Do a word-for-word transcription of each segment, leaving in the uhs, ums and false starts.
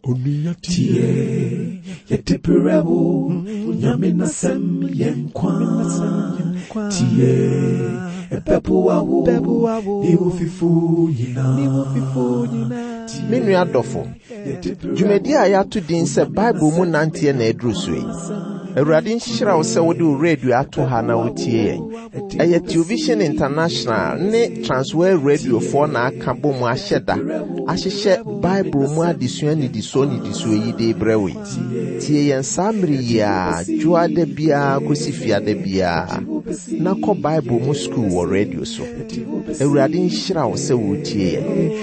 Tie yetipirewo nyamina sem yenkwa tie epepo awo iwo fifu yina Menu adofo Jumedi a ya to din se Bible mu nantie na eduru so yi Awurade nhyira wo se wo de radio ato ha na wotie yen Eye Television International ne Transworld Radio for na aka bom ahyeda ahyehye Bible mu adesua ni diso ni diso yi de brewe tie yen samri ya juade bia kosifia de bia na ko Bible mu school wo radio so Awurade nhyira wo se wo tie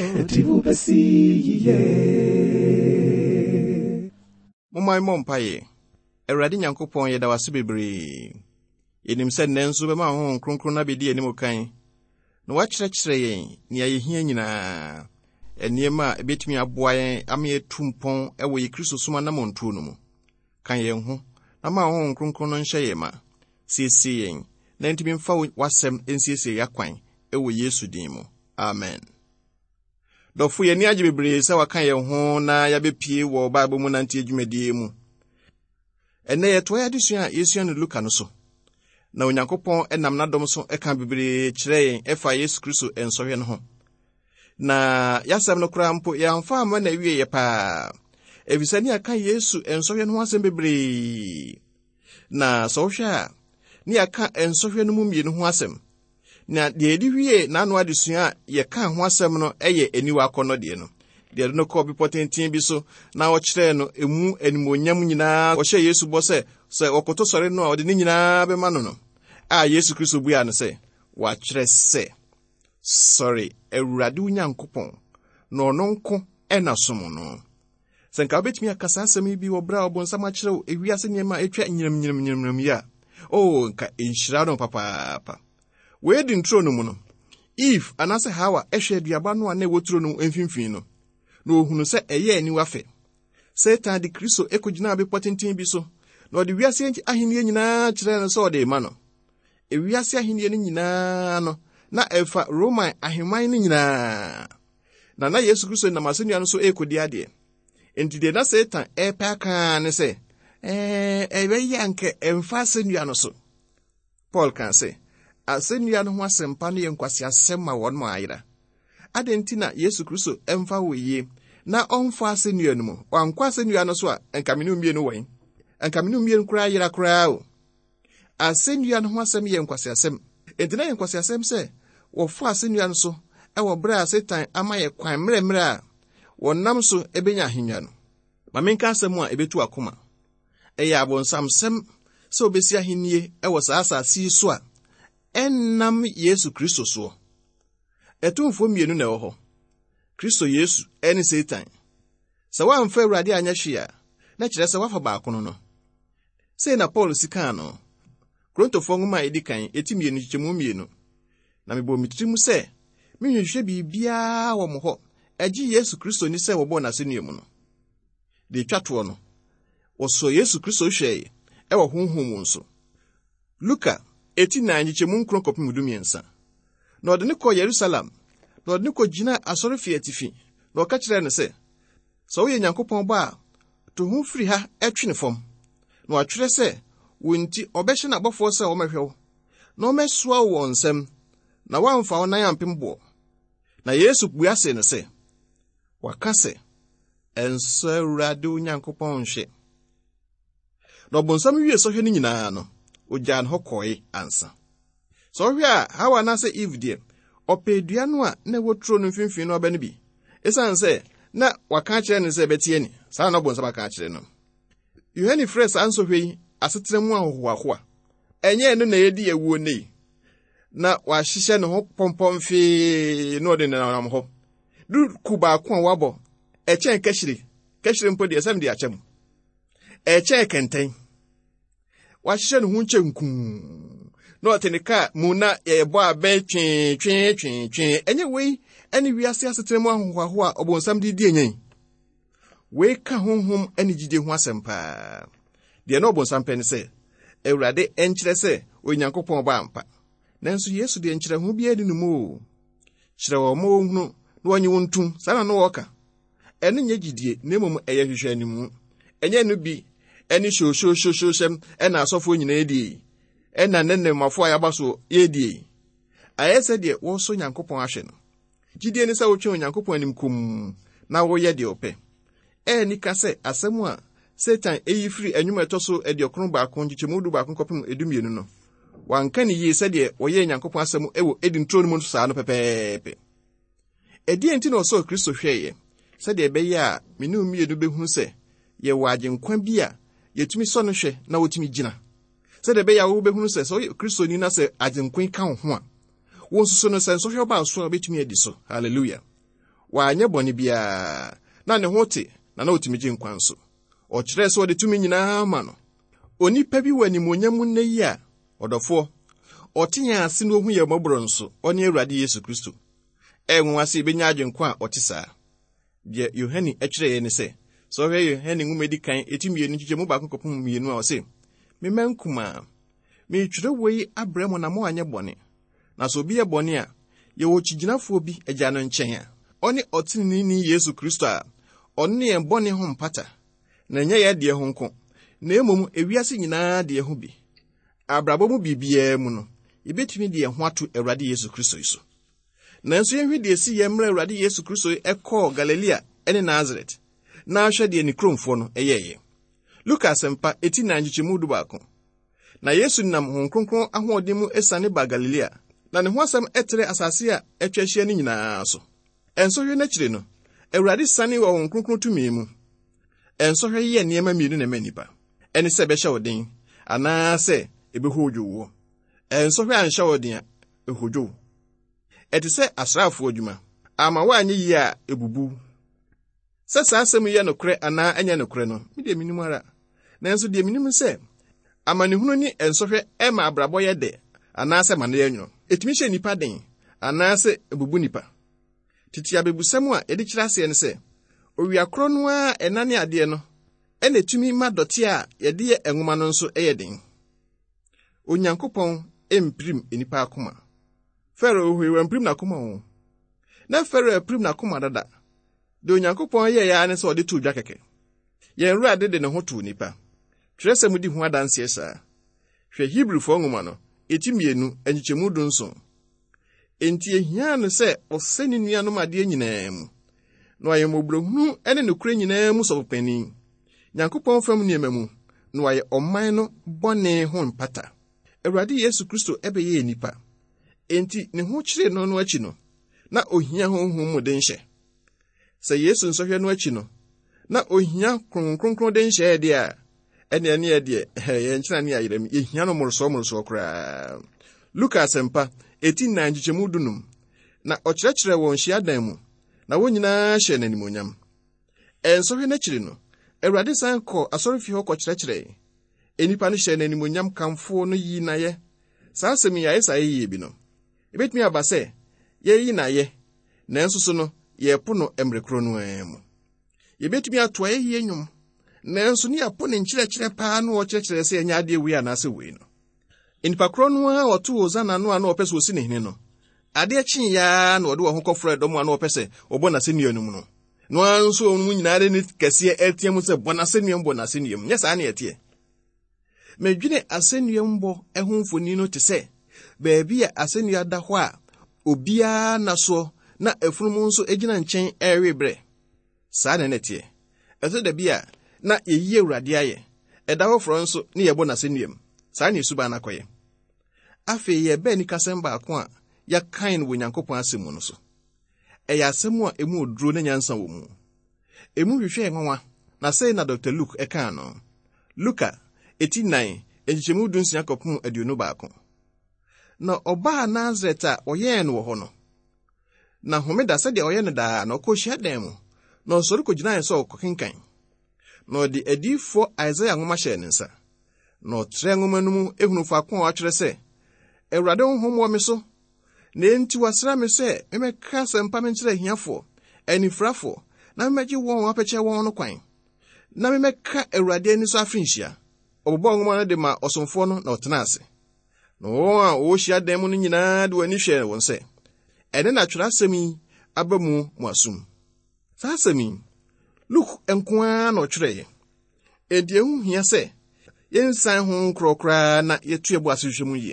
yen Mumai mompaye Awurade Nyankopɔn yɛda wase bebree. Yenim sɛ nnenso bɛma ho kronkron na bedi anim kan. Na wakyerɛkyerɛ yɛn nea yɛhia nyinaa. Eniema ebetumi aboa yɛn ama yɛtumpɔn ɛwɔ yɛ Kristo soma na montuo no mu. Kan yɛn ho na ma ho kronkron no nhyɛ yɛn ma. Siesie yɛn na ntimi mfa wasɛm ensiesie yakwan ɛwɔ Yesu din mu. Amen. Dɔfo yɛni agye bebree sɛ waka yɛn ho na yɛbɛpie wɔ Bible mu nantie dwumadie mu. Ene yetoa adesua Yesu ne Luka no so. Na Onyankopɔn enam nadom so eka bebree kyerɛ yɛn ɛfa Yesu Kristo ensɔhwɛ no ho. Na yasɛm no kora mpo yɛamfa ama na wie yɛ paa. Efisɛ ne aka Yesu ensɔhwɛ no ho asɛm bebree. Na sɛ wohwɛ a ne aka ensɔhwɛ no mu mmienu ho asɛm. Na deɛ edi wie na ano adesua yɛka ho asɛm no ɛyɛ aniwa akɔnɔ deɛ no. Deɛ no kɔ bi potentin bi so na wɔkyerɛ no emu animonyam nyinaa wɔhyɛ Yesu bɔ sɛ sɛ wɔkoto sɔre no a ɔde ne nyinaa bɛma no no a Yesu Kristo bua no sɛ wɔakyerɛ sɛ sɔre Awurade Nyankopɔn na ɔno nko ɛna som no sɛ nka wobɛtumi akasa asɛm yi bi wɔ bra ɔbonsam akyerɛw ewiase nneɛma etwa nyinam nyinam nyinam yi a o nka enhyira no papaapa wei di ntro no mu no Eve anase Hawa ɛhwɛ aduaba no a na ɛwɔturo no mfimfini no na ohunu sɛ ɛyɛ ani wafe Satan de Kristo ekogina be potentin bi so na ɔde wiase ahenni nyinaa kyerɛ no sɛ ɔde ma no ewiase ahenni no nyinaa no na ɛfa Roman ahemman no nyinaa na na Yesu Kristo na masenia no so ekodi ade enti de na Satan ɛpɛ aka ne sɛ eh ɛbɛyɛ anke ɛmfa asenia no so Paul kan sɛ asenia no ho asɛmpa no yɛ nkwasi asɛm ma wɔn ma ayira adenti na Yesu Kristo emfa woyie na onfa asennua no mu wankwa asennua no so a enkamenu mie no wan enkamenu mie nkura yira kura o asennua no ho asem ye nkwase asem entina ye nkwase asem se wo fa asennua no so e wo bra Satan ama ye kwan mre mre a wonam so ebenya ahennua no ma menka asem a ebetu akoma e ya abonsam sem se obesi ahennie e wo sa asasi so a ennam Yesu Kristo so etumfo mienu na ɛwɔ hɔ Kristo Yesu ɛne Satan sɛ wamfa Awurade anya hwea na kyerɛ sɛ wafa baako no no sei na Paul sika no Korintofoɔ nwoma edi kan eti mienu kyemu mienu na mebɔ mitirim sɛ menhwehwɛ biribiaa wɔ mo hɔ agye Yesu Kristo ni sɛ wɔbɔ n'asennua mu no de twatoɔ no wɔsɔ Yesu Kristo hwɛe ɛwɔ honhom mu nso Luka eti nan kyemu nkron kɔpem du mmiɛnsa na ɔde ne kɔ Yerusalem na ɔde ne kɔ gyina asɔrefi atifi na ɔka kyerɛ no sɛ sɛ woyɛ Nyankopɔn ba a to ho firi ha ɛtwe ne fam na watwerɛ sɛ wonti ɔbɛhyɛ n'abɔfoɔ sɛ wɔmɛhwɛ wo na ɔmɛsoa wo wɔn nsɛm na wamfa wo nan ampem boɔ na Yesu bua se no sɛ waka sɛ ɛnsɔ Awurade Nyankopɔn hwɛ na ɔbonsam wie sɔhwɛ no nyinaa no ogya no hɔ kɔe ansa so hwɛ a Hawa na sɛ Eve deɛ ɔpɛdua no a na wotro no mfimfini no ɔbɛ no bi esan sɛ na waka kyerɛ no sɛ bɛtie ni saa na ɔbonsam aka kyerɛ no Yohane frɛ saa nsɔhwɛ yi asetere mu ahohoahoa ɛnyɛ no na yɛdi yɛwuo nei na wahyehyɛ ne ho pɔmpɔmfee na ɔde nenam hɔ du ku baako a wabɔ ɛkyɛn kahyire kahyire mpo deɛ sɛm de akyɛm ɛkyɛn kɛntɛn wahyehyɛ ne ho nkyɛnkuu na ɔtenika mu na yɛbɔ abɛn twe twe twe twe ɛnyɛ wei ɛne wiase asetere mu ahohoahoa ɔbonsam de di enyen wei ka honhom ɛne gide ho asɛmpa deɛ na ɔbonsam pɛ ne sɛ Awurade ɛnkyerɛ sɛ Onyankopɔn ba ampa nanso Yesu de nkyerɛ ho bi adi no mu kyerɛ wɔ mo hunu na wɔnye wontum saa na no wɔka ene nye gidie na emom eye hwehwe animu enye no bi eni sho sho sho sho shem ena asofo nyina edi ena nenne mafo ayabaso yedi ayese de wo so Nyankopon ahwe no gidie ni sa wo twe Nyankopon anim kum na wo ye de ope eni ka se asemu a Satan eyi free enwuma etoso edi okron ba akon gichemudu ba akon kopem edumienu no wanka ni yi se de wo ye Nyankopon asemu ewo edi ntro no mu saa no pepepe edi enti no so Kristo hweye se de ebe ya menu mienu behunu se ye waje nkwa bi a yetumi so no hwe na wotumi gina se de ebe ya wo behunu se so Kristo ni na se ajenkwan ka ho a wo nso no se so hwe ba so betumi edi so hallelujah wa anya boni bia na ne hote na na wotumi gi nkwa nso o kire se wo de tumi nyina ma no onipa bi wani monyam nne yi a odofo otinya ase no hu ye mobro nso oni Awurade Yesu Kristo enwa se benya adwenkwa a otisa de Yohani akire ye ne se so hwe Yohani ngumedi kan etimienu kike mu ba kokopum mienu a o se memankuma me twire wei abramo na mo anye bone na so bi ye bone a ye wo chiginafo bi agya no nchen a oni otini ni Yesu Kristo a oni en bone ho mpata na nya ye de ho nko na emom ewiase nyina de ho bi abrabo mu bibia mu no ibetumi de ho ato Awurade Yesu Kristo iso nanso ye hwede esi ye mra Awurade Yesu Kristo ekọ Galilea ene Nazareth na ahwe de ni kromfo no eyeye Lucas empa eighteen ngichimudu baako na Yesu nam ho kronkron ahoɔden mu esane ba Galilea na ne ho asɛm etere asase a etwahia ni nyinaa so enso hwe na kire no Awurade sane wɔ ho kronkron tumi mu enso hwe ye niema mienu na manipa ene se be hye odin ana se ebehodwo wo enso hwe anhye odin a ehodwo etise asrafo adwuma ama wa anyi yi a ebubu sasa asem ye no kre ana anya no kre no me de minimu ara nanso de minimu se amanehunu ni enso hwe ema abrabo ye de ana se mane ye nwo etimi hye nipa den ana se ebubu nipa titi abebusam a edi kira se ne se owiakro no a enane ade no ene etumi ma dote a ye de ye enwoma no nso eye den Onyankopon emprim enipa akoma Fero huwe emprim na akoma ho na Fero emprim na akoma dada de Onyankopon ye ya ne se ode tu dwa keke ye Awurade de ne ho to nipa twerese mudi ho adanse esa hwe Hebrew fo nwoma no etimienu anyichemu du nso enti ehia no se oseni nua no made nyinaa mu no aye mobrohunu ene ne kure nyinaa mu so pani Nyankopon fam niema mu no aye oman no bone ho mpata Awurade Yesu Kristo ebe ye nipa enti ne ho kire no no achi no na ohia ho hu mu de nhye se Yesu nso hwe no achi no na ohia kronkronkron de nhye de a ene ene de ye nkyina ne ayerem ye hia no morso morso kra Lucas empa eighteen ngichemu dunum na okyerɛkyerɛ won hia dan mu na wonyina hye nanimonyam enso hwe na kire no Awurade san kɔ asɔrefi hɔ kɔkyerɛkyerɛ enipa no hye nanimonyam kamfo no yi na ye saa asɛm ya isa ye bi no ebetumi aba sɛ ye yi na ye nanso so no ye po no emrekro no emu yebetumi ato ye ye nwom nanso ni apo ne nkyerɛkyerɛ paa no ɔkyerɛkyerɛ sɛ enya ade wi anase wi no enipa kro no a ɔto ozana no a na ɔpɛ sɛ osi ne hene no ade akyin ya na ɔde wɔ ho kɔfrɛ dɔm a na ɔpɛ sɛ ɔbɔ na sɛnua no mu no no anso mu nyinaa ne kɛse etiam sɛ bɔ na sɛnua mbɔ na sɛnua mu nyɛ saa ne yɛte medwene asɛnua mbɔ ɛho mfoni no te sɛ baabi a asɛnua da hɔ a obia na so na afunumu nso egina nkyɛn ɛrebrɛ saa ne nete ɛso da bia na yeyi Awurade ayɛ ɛda hɔ foro nso ne yɛbɔ na sɛnua mu saa ne suba na kɔyɛ afi ye bɛ ni kasɛm baako a ya kan wo Nyankopɔn asɛm no so ɛyɛ asɛm a emu oduro na nyansa wɔ mu emu hwehwɛ nwanwa na sɛ na Doctor Luke ɛka no Luka eighteen nine enchemu dunsia kopum aduonu baako na ɔbaa Nazareth a ɔyɛ no wɔ hɔ no na homeda sɛ de ɔyɛ no daa na ɔkɔhyia dan mu na ɔsɔre kɔgyina yɛ sɛ ɔkɔkenkan na ɔde adifo Isaiah nwoma hyɛ ne nsa na ɔtrɛ nwoma no mu ehunu fa ko a atwerɛ sɛ Awurade honhom wɔ me so na enti wasra me sɛ memɛka asɛmpa me nkyerɛ ahiafo anifrafo na memɛgye wɔn apɛkyɛ wɔn no kwan na memɛka Awurade ani so afinhyia ɔbɔbɔ nwoma no de ma ɔsomfo no na ɔtena ase na wɔn a wɔhyia dan mu no nyinaa de wani hwɛ wɔn sɛ ɛne na twerɛ asɛm yi aba mu mu asum saa asɛm yi Luke enkoa na ochire edi ehu hia se yensan ho krokra na yetu ebu asehwemu ye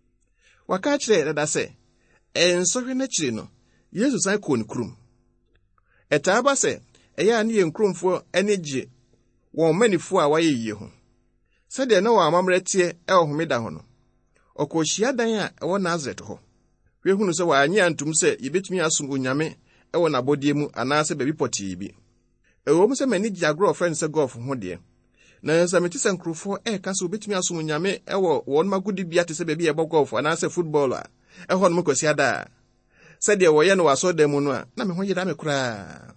waka kire dada se ensohwe na kire no Yesu san ko ni kurum eta aba se eya ne yenkromfo enegye won manifo a waye yiye ho se de na wa amamretie e ohomeda ho no okohia dan a ewo Nazareth ho we hunu se wa anya antum se yebetumi asom onyame ewo nabodie mu anase baby poti bi ewo mu se mani jagro friend se golf ho de na se meti se nkrofo e ka se obetumi asom onyame ewo won magudi bia te se baby e bo golf anase footballer e ho no mkosi ada se de wo ye no waso da mu no a na me ho yeda me kura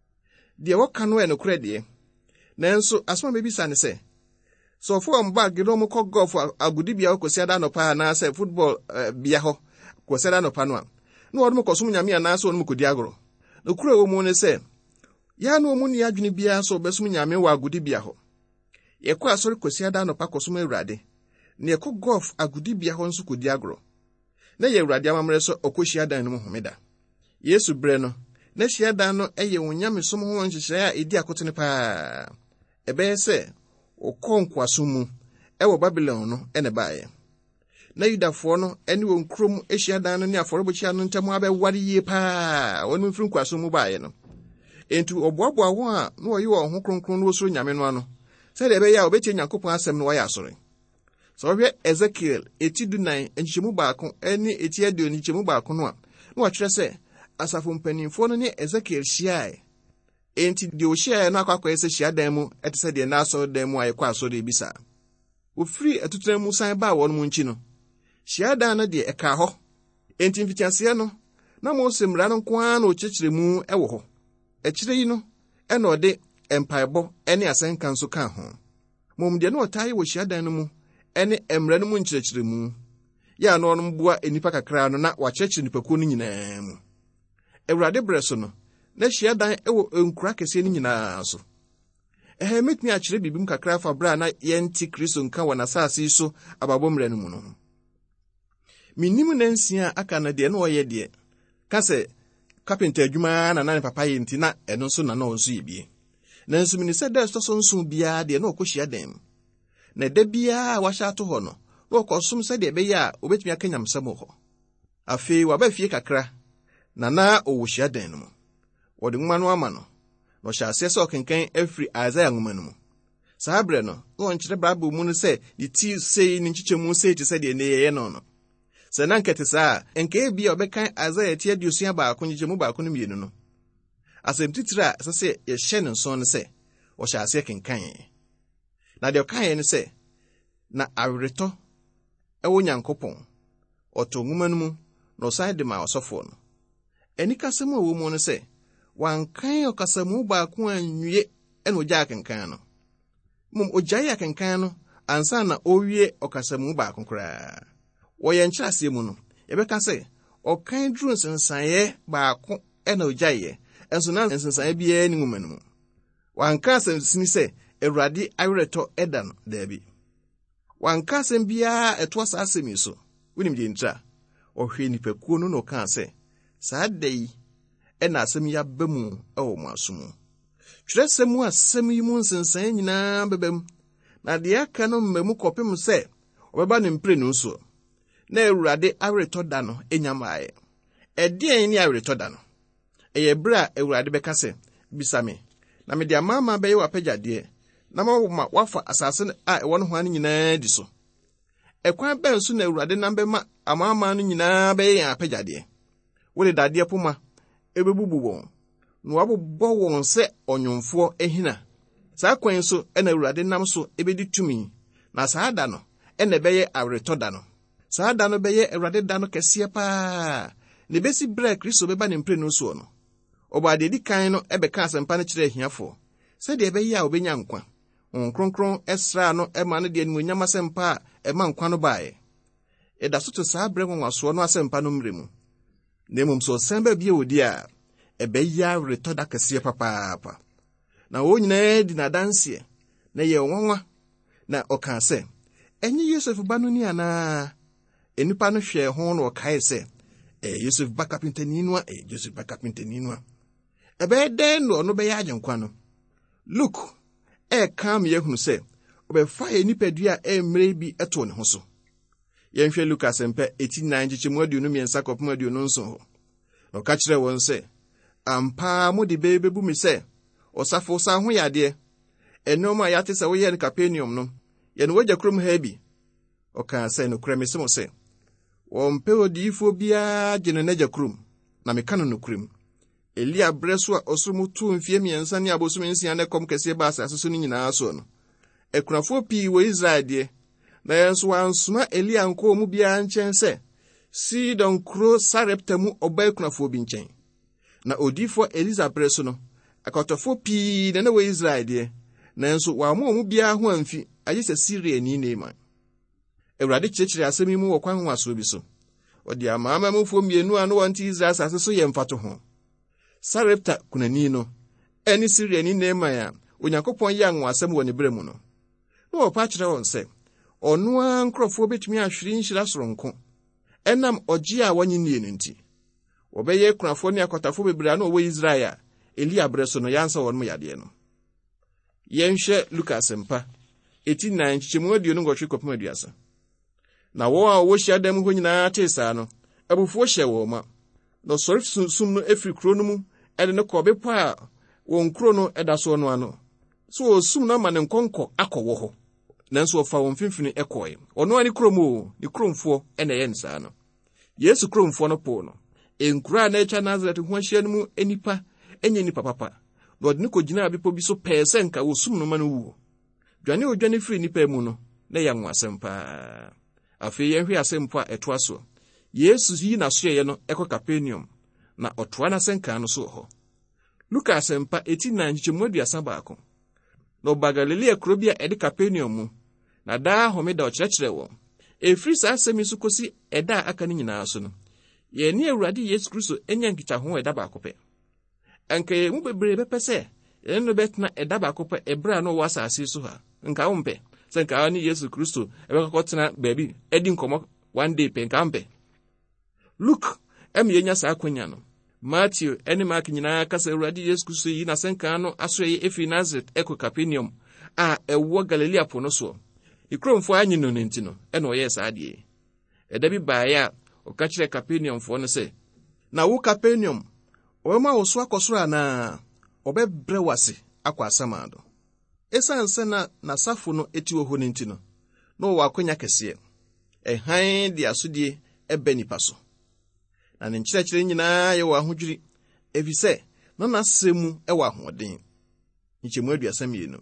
de wo ka no e no kura de nanso asoma baby sane se so for am bag no mo ko golf agudi bia okosi ada no pa anase football uh, bia ho kwesera no pa no a no wo mo kosom nyame anase wo mo kodi agro no kura wo mu ne se ya no mu ni adwene bia so besum nyame wa agudi bia ho ye kwa asori kosi ada no pa kosom Awurade ne ye ko golf agudi bia ho nso kodi agro na ye Awurade amamre so okoshi adan no mu homeda Yesu bre no na shi adan no eye wonyame som ho nhyehyere a edi akotene pa ebe se okonkwaso mu ewo Babylon no ene baaye na Yudafo no ene wo nkrom ehia dan no ne aforebochia no ntam abɛware yie pa wonu mfiri nkwaso mu baaye no entu oboaboa wo a no wo yi wo ho kronkron no osoro nyame no ano se de be ya obetie Nyankopɔn asɛm no wo ya asore so we Ezekiel etidu nine enchichemu baako ene eti adio ni chemu baako no a no wa kyerɛ sɛ asafo mpanimfo no ne Ezekiel hyiae enti de o hyiae no akwa ese hyia dan mu ete sɛ de na aso dan mu ayekɔ aso de bisa ofiri atutran mu san ba won mu nchi no hyia dan no de ɛka hɔ enti mfitiase no na mo semra no kwa na o kyekire mu ɛwɔ hɔ ɛkyire yi no ɛna ɔde empaebɔ ɛne asenka nso ka ho mom de na ɔtae wɔ hyia dan no mu ɛne emra no mu nkyerɛkyerɛ mu ya no ɔno mboa enipa kakra no na wakyerɛkyerɛ nipakuo no nyinaa mu Awurade brɛ so no na hyia dan ɛwɔ nkura kɛse no nyinaa so ɛha metumi akyerɛ bibim kakra fa bra na yɛnti Kristo nka wɔ n'asase so ababɔmrɛ no mu no minim na nsia aka na de na ɔyɛ de ka sɛ carpenter adwuma na na papa yɛ nti na ɛno nso na na ɔnso yɛ bie na nso mini sɛ da so nso bia de na ɔkɔhyia dan na da bia wahyɛ ato hɔ no na ɔkɔsom sɛ de bɛyɛ a obetumi aka nyamsɛm hɔ afei waba fie kakra na na ɔwɔhyia dan no mu wɔde nwoma no ama no na ɔhyɛ ase sɛ ɔkenkan afiri Isaiah nwoma no mu saa brɛ no na ɔnkyerɛ Bible mu no sɛ de ti sei ne nkyekyɛmu sei te sɛ de ne yɛyɛ no no sɛ na nkɛte saa enka ebia ɔbɛkan Isaiah ti aduosia baako nkyekyɛmu baako no mienu no asɛm titire a ɛsɛ sɛ yɛhyɛ ne nson no sɛ ɔhyɛ ase kenkan na de ɔkan ne sɛ na aweretɔ ɛwɔ Nyankopɔn ɔtɔ nwoma no mu na ɔsan de ma ɔsɔfo no ɛni kasɛm a wɔ mu no sɛ wankan ɔkasamu baako anwie ɛna ogya kenkan no mom ogya ya kenkan no ansa na owie ɔkasamu baako koraa wɔyɛ nkyerɛase mu no yɛbɛka sɛ ɔkan duru nsensaeɛ baako ɛna ogya yɛ ɛnso na nsensaeɛ biara ne nwoma no mu wanka asɛm sini sɛ Awurade aweretɔ ɛda no daabi wanka asɛm biara ɛtoa saa asɛm yi so wonim de ntra ɔhwɛ nipakuo no na ɔka sɛ saa da yi ɛna asɛm yi aba mu ɛwɔ mo aso mu twerɛsɛm a asɛm yi mu nsensaeɛ nyinaa bɛbam na deɛ aka no mmamu kɔpem sɛ ɔbɛba ne mpire no nso na Awurade aweretɔ da no enyamae ɛdeɛn ne aweretɔ da no ɛyɛ bere a Awurade bɛka sɛ bisa me na me de amama bɛyɛ wapagyadeɛ na ma wafa asase a ɛwɔ no ho an nyinaa di so ɛkwan bɛn so na Awurade nam bɛma amama no nyinaa bɛyɛ yɛn apagyadeɛ wode dadeɛ poma ebebubu wɔn na wabobɔ wɔn sɛ ɔnwomfoɔ ehina saa kwan so ɛna Awurade nam so ebedi tumi na saa da no ɛna bɛyɛ aweretɔ da no saa da no bɛyɛ Awurade da no kɛseɛ paa ne besi brɛ Kristo bɛba ne mpire no so no ɔbaade di kan no ɛbɛka asɛmpa no kyerɛ ahiafo sɛdeɛ ɛbɛyɛ a obenya nkwa nkronkron ɛsra no ɛma no deɛ nimonyam asɛmpa a ɛma nkwa no baeɛ ɛda so to saa brɛ nwanwasoɔ no asɛmpa no mmerɛ mu na mmom so ɔsan ba bia wodi a ɛbɛyɛ aweretɔ da kɛseɛ papaapa na wɔn nyinaa di n'adanseɛ na yɛ nwanwa na ɔka sɛ ɛnyɛ Yosef ba no ni anaa enipa no hwɛ ho na ɔkae sɛ ɛyɛ Yosef ba kapintani no a ɛyɛ Joseph ba kapintani no a ɛbɛyɛ dɛn na ɔno bɛyɛ agyenkwa no Luke e kam ye hunu se obefa ye nipadua e mre bi eto ne ho so. Ye nhwe Luke asempa eighteen nine chichemu aduonu miensa kopum aduonu nso ho. No ka kire won se ampa mo de bebebu mi se osafo sa ho yade enoma yate se wo ye ne Capernaum no ye no wagya krom ha bi oka se no kura mi se mo se won pe odifo bia gye no nagya krom na me ka no krom Elia breso a osrumu tu mfie miensa ne abosum nsia ne kom kese ba asase so ni nyina so no ekunafo pii wo Israel de na yenso wansoma Elia nko mu bia nchen se Sidon kro Sarepta mu oba ekunafo bi nchen na odifo Elisa breso no akotofo pii na ne wo Israel de na yenso wa mu mu bia ho amfi aye se Syria ni neema Ewurade kyekire asemi mu wo kwan ho aso bi so odi amaama mu fo mienu anu wanti Israel asase so ye mfato ho Sarepta kunani no eni Syria ni neema ya Onyankopon ya anwasem wo ne bremu no no opa kire won se ono a nkrofo betumi ahwere nhyira soronko enam ogie a wanyi nie nti obeye kunafo ne akotafo bebira na owo Israel Elia breso no yansa won mu yade no yenhwe Lucas mpa eighteen nine chichemu aduonu ngotwe kopum aduasa na wo a wo hia dam ho nyina tesa no abufuo hye wo ma no sori sum no efri kro no mu ede ne ko bepo a won kro no eda so no ano so sum na ma ne nkonko akọwo ho nanso ofa won finfini ekoe ono ani kromo ni kromfo ene ye nsa no Yesu kromfo no po no enkura na echa Nazareth ho ahia no mu enipa enye nipa papa no de ne ko gina abepo bi so pese nka wo sum no ma no wu dwane odwane firi nipa mu no na ya nwasempa afi ye hwe asempo a eto aso Yesu yi na so ye no ekọ Capernaum na otoa na senka no so ho Lucas mpa eighteen nine chichemu aduasa baako no Galilea krobia edi Capernaum mu na da homeda okyerɛkyerɛ wo efiri sa asemi so kosi eda aka ni nyina so no ye ne Awurade Yesu Kristo enya nkita ho eda baako pɛ anka ye mu bebre bepese ye no betna eda baako pɛ ebra no wasa asase so ha nka wo mpɛ sɛ nka ni Yesu Kristo ebekɔtena baabi edi nkomo one day pɛ nka mpɛ Luke em yenya sa akonya no Matthew ene Mark nyina kasa Awurade Yesu Kristo yi na senka no aso ye efi Nazareth eko Capernaum a ewo Galilea po no so ikromfo anyi no nti no ene oye sa ade eda bi baaya o ka kire Capernaum fo no se na wo Capernaum o ma wo so akosoro ana obebre wase akwa asamado esanse na na safo no eti wo ho nti no no wa akonya kese e han de asodie ebe nipa so na ne nkyerɛkyerɛ nyinaa yɛ wɔ ahodwiri efise na nasemu e wɔ ahoden nkyemu aduasa mienu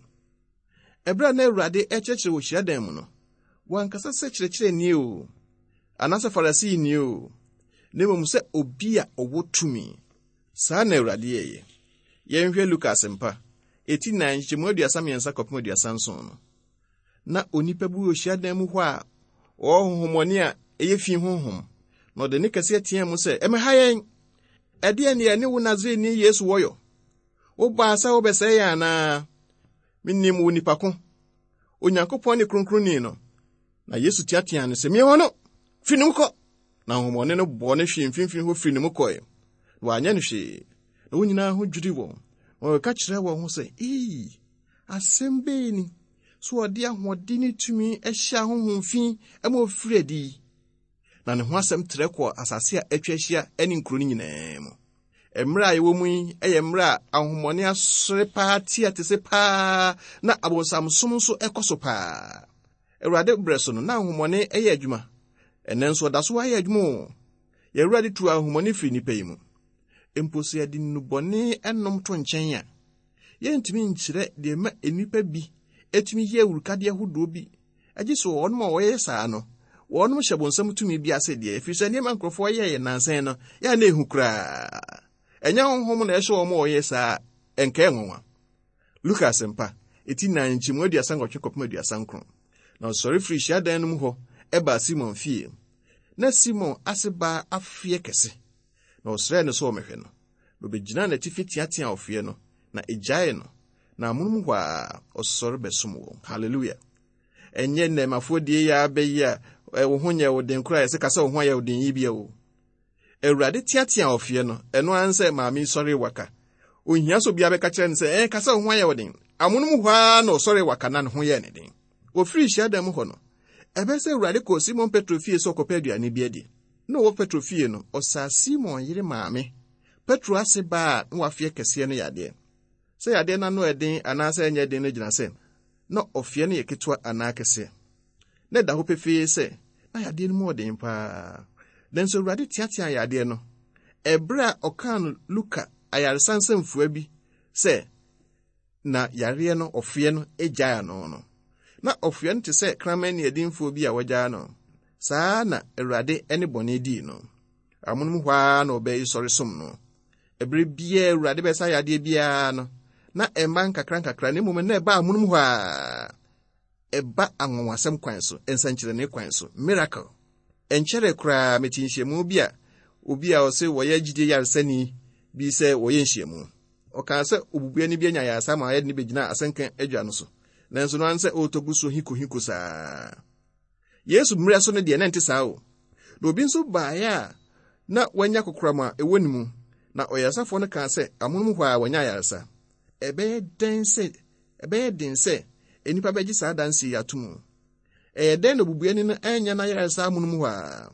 ebra na Awurade ɛkyerɛkyerɛ wɔ hyiadan mu no wankasa sɛ kyerɛkyerɛ ni o anase Farisi ni o ne mmom sɛ obi a ɔwɔ tumi saa na Awurade yɛyɛ yɛnhwɛ Lucas mpa eighteen nine nkyemu aduasa miɛnsa kopum aduasa nson no na onipa bu wɔ hyiadan mu hɔ a ɔhonhomɔne a ɛyɛ fi honhom no de ne kase atia mu se emehayen ade ne ne wo Nazareni Yesu woyo wo ba sa wo bese ya na minnim wo nipa ko Onyankopɔn ne kronkronni no na Yesu tiatia ne se me ho no finim kɔ na homone no bɔ ne hwe mfimfini ho finim kɔe wa anya ne hwe na wo nyina ho dwiri wo wo ka kyerɛ wo ho se ee asembe ni so ɔde ahode ne tumi ahia honhomfi ama ofiri adi na ne ho asɛm trɛkɔ asase a atwahia ani nkuro ni nyinaa mu emra yewo mu yi eye mra ahomone asore pa tia tese pa na abonsamsom so ekoso pa Awurade breso no na ahomone eye adwuma enenso da so aye adwuma ye Awurade tu ahomone firi nipa yi mu emposi adi nubone enom to nkyɛn ya ye ntimi nkyerɛ de ma enipa bi etimi ye awurukade ahodo bi agye so wɔn ma wɔyɛ saa no wɔn mo hyɛbonsam tumi bi ase de efisɛ ne ma nkrofo yɛ yɛ nansen no ya na ehu kra enya honhom na ɛhyɛ wɔn ma wɔyɛ saa enka enwa Lucas mpa eighteen nine nkyemu aduasa ngotwe kopum aduasa nkron na ɔsɔre firi hyiadan no mu hɔ ɛba Simon fie na Simon aseba afie kɛse na ɔsrɛ ne so ɔmehwɛ no no begina na tifi tiatia ofie no na egyae no na amunum hɔ a ɔsɔre besom wɔ hallelujah enye ne mafodie ya abeya wo ho nyɛ wo den kura yɛ kasa wo ho yɛ wo den yi bia wo Awurade tiatia ofie no ɛno anse maami sɔre waka ohia so bia bɛka kyerɛ ne sɛ eh kasa wo ho yɛ wo den amunum hwa na osore wakana ne ho ye ne den ofiri hyiadam ho no ebe se Awurade ko Simon Petro fie so kopa aduane bi adi na wo Petro fie no osa Simon yire maame Petro ase ba na wafie kese no yade se yade na no eden anasa enye den no gina se na ofie no yeketwa anakese na da ho pefe se na yade no mo den pa den so Awurade tiatia yade no ebra okan Luka ayarsansan fua bi se na yare no ofie no egya no no na ofie no te se kraman ne edinfo bi a wagya no saa na Awurade ene bone di no amunum hwa na obey sori som no ebre bia Awurade be sa yade bia no na emma nkakra nkakra ne mum na eba amunum hwa eba anwonwasem kwan so ensankyere ne kwan so miracle enchere kra metinhyemu bia obi a ose woye gide yaresani bi se woye nhyiemu o kan se obubua ni bi anya ya asa ma ayɛ ne begina asenkan adwa no so nanso no anse otoguso hiko hiko saa Yesu mmira so ne de na nte saa o na obi nso baaya na wanya kokrama ewonimu na oyasafo no kan se amunum hwa wanya yaresa ebe den se ebe den se enipa beji saa dansi yatumu e den no bubua ni no anya na yaresa amunum hwa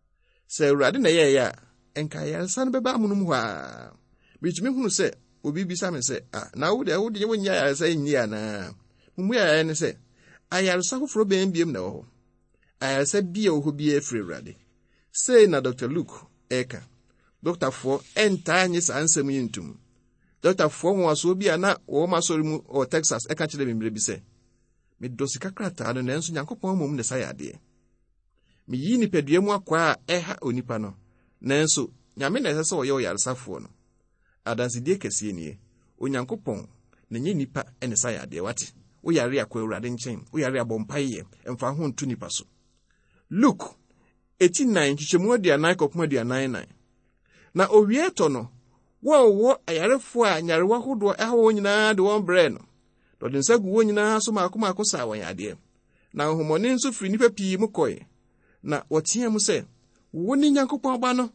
se Awurade na ye ya enka yaresa no beba amunum hwa bitumi hunu se obi bisa me se ah na wo de wo de wonya yaresa nyi ana mumu ya ne se ayaresa hofro ben biem na wo ayaresa bia wo bia efre Awurade say na Doctor Luke eka Doctor fo enta anyi sa ansem yintum Doctor fo ho aso bia na wo masori mu o Texas eka kire me mire bi se me dosika krata no nanso Nyankopɔn mom ne sayade me yi ni pedua mu akwa eha onipa no nanso Nyame na sese wo ye yaresa fo no adansi die kese nie Onyankopɔn na nye nipa ene sayade wate wo yare akwa Awurade nchen wo yare abompaye emfa ho ntu nipa so Luke eighteen nine chichemu aduanan kopum aduanan nine na owie to no wo wo ayarefo a nyarewa hodo ehawo nyina de won bre no do den sagu wo nyina so makoma akosa won yade na homoni nso firi nipa pii mu koi na wotia mu se wo ni Nyankopɔn ba no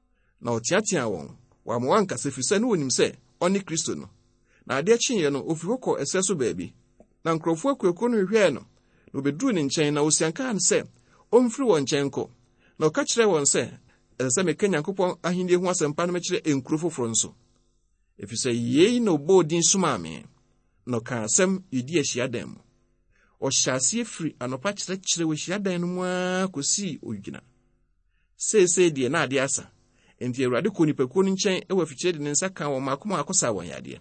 na otiatia won wa mo wanka se fi se no onim se oni Kristo no na ade chinye no ofi hokɔ eseso baabi na nkrofo akueko no hwehwɛ no na obeduru ne nkyɛn na osianka ne se omfiri won nkyɛn kɔ na ɔka kyerɛ wɔn sɛ ɛsɛ me Nyankopɔn ahinde ho asɛmpa no mekyerɛ enkuro foforo nso efisɛ yei na obo din suma me na ɔka asɛm yedi ahyiadan mu ɔhyase firi anopa kyerɛ kyerɛ wɔ ahyiadan no mu a kosi odwina sese die na ade asa enti Awurade kɔ nipakuo no nkyɛn ɛwɔ afikyire de ne nsa ka wɔn makoma akosa wɔn yade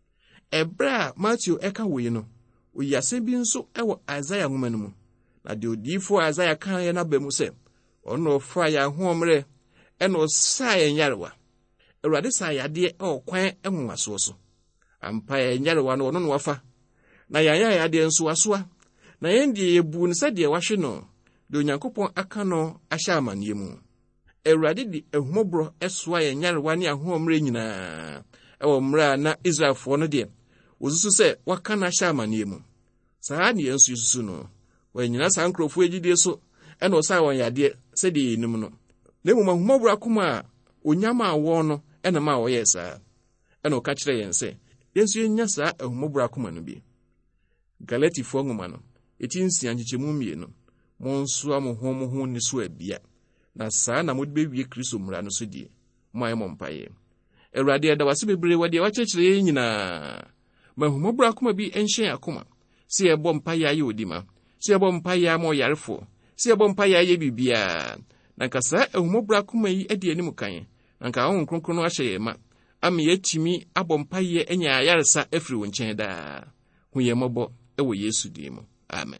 ɛbra Matthew ɛka wei no oyase bi nso ɛwɔ Isaiah nwoma no mu na de odifo Isaiah kan yɛ na ba mu sɛ ono fa ya homre eno sa yenyarewa Awurade sa yade e kwan enwaso so ampa yenyarewa no ono no wafa na yanya yade nso wasoa na yendie yebu ne sade wahwe no de Onyankopɔn aka no ahya amanie mu Awurade di ehumobro esoa yenyarewa ne ahomre nyinaa ewo mra na Israelfo no de wosusu sɛ waka na ahya amanie mu saa ne yensu yususu no wanyina sa nkrofo egidie so eno sa won yade se de enim no na mu mahumabura akoma onyama awo no ena ma wo yesa eno ka kire yen se yensu yenya sa ahumabura akoma no bi Galatifo nwoma no etinsia nkyechemu mienu monso amoho moho ni so abia na saa na mode bewie Kristo mura no so die mo ayemo mpaye Awurade eda wase bebre wade wakyekire nyina mahumabura akoma bi enhyen akoma se ebo mpaye aye odima se ebo mpaye amo yarefo se ebo mpaye aye bibia na kasa ehumobra kuma yi ade anim kan na nka ho kronkron no ahye ma am yetimi abo mpaye enya yaresa afiri won nkyɛn da hu ye mobo ewo Yesu di mu amen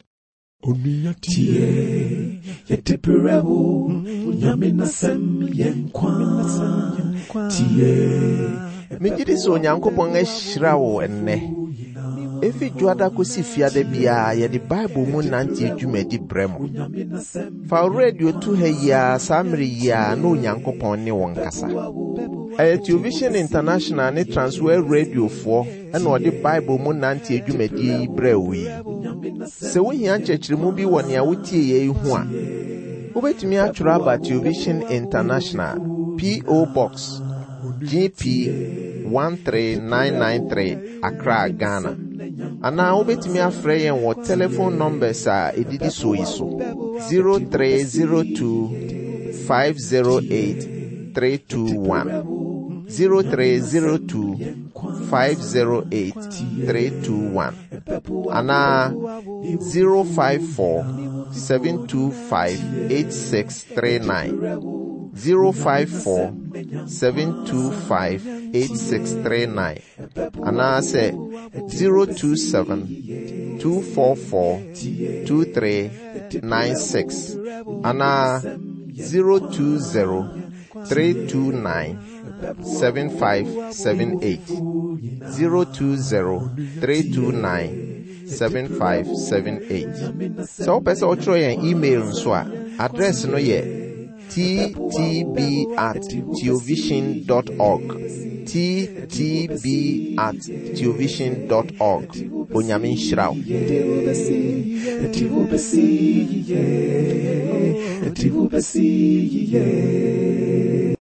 Oniyatie yeteperewo nyame nasem yenkwa tie megidi so Onyankopɔn ahyira wo enne efi juada kosi fiade bia ye de Bible mu nante adwumadi bremo fa radio tu heya samri ya no Onyankopɔn ne won kasa eh Television International ne Transworld Radio fo ena ode Bible mu nante adwumadi brewi se wo hia nkyekiremu bi wɔ nea wotie ye hu a wobetumi atwora aba Television International P O Box G P one three nine nine three Accra, Ghana. ana wobetimi afrɛ yɛn wɔ telephone numbers a edidi so yi so zero three zero two five zero eight three two one zero three zero two five zero eight three two one ana zero five four seven two five eight six three nine zero five four seven two five eight six three nine ana say zero two seven two four four two three nine six ana zero two zero three two nine seven five seven eight zero two zero three two nine seven five seven eight. So person otro yen email nso a address no ye t t b at theovision dot org t t b at theovision dot org. Onyame nhyira wo.